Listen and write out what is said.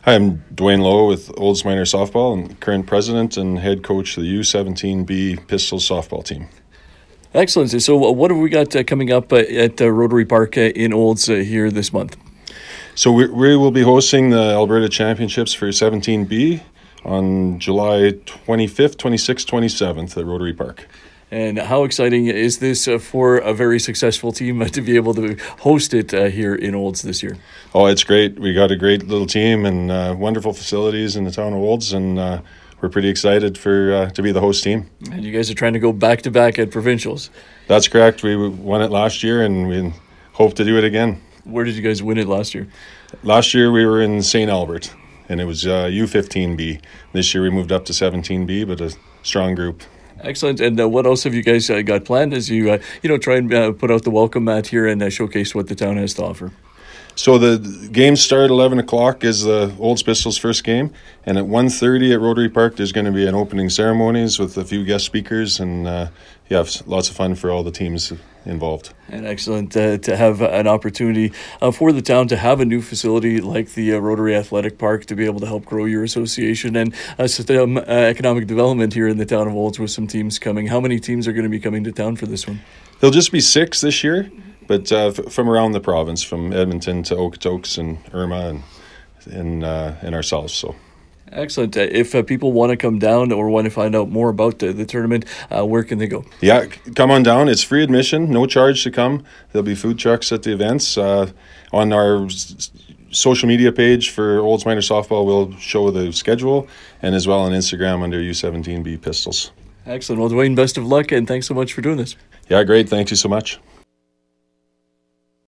Hi, I'm Dwayne Lowe with Olds Minor Softball and current president and head coach of the U17B Pistols softball team. Excellent. So, what have we got coming up at Rotary Park in Olds here this month? So we will be hosting the Alberta Championships for 17B on July 25th, 26th, 27th at Rotary Park. And how exciting is this for a very successful team to be able to host it here in Olds this year? Oh, it's great. We got a great little team and wonderful facilities in the town of Olds, and we're pretty excited to be the host team. And you guys are trying to go back-to-back at provincials. That's correct. We won it last year, and we hope to do it again. Where did you guys win it last year? Last year we were in St. Albert, and it was U15B. This year we moved up to 17B, but a strong group. Excellent. And what else have you guys got planned as you try and put out the welcome mat here and showcase what the town has to offer? So the games start at 11 o'clock is the Olds Pistols' first game, and at 1:30 at Rotary Park there's going to be an opening ceremonies with a few guest speakers, and lots of fun for all the teams involved. And excellent to have an opportunity for the town to have a new facility like the Rotary Athletic Park to be able to help grow your association and some economic development here in the town of Olds with some teams coming. How many teams are going to be coming to town for this one? There'll just be 6 this year, but from around the province, from Edmonton to Okotoks and Irma and ourselves. So. Excellent. If people want to come down or want to find out more about the tournament, where can they go? Yeah, come on down. It's free admission, no charge to come. There'll be food trucks at the events. On our social media page for Olds Minor Softball, we'll show the schedule, and as well on Instagram under U17B Pistols. Excellent. Well, Dwayne, best of luck, and thanks so much for doing this. Yeah, great. Thank you so much.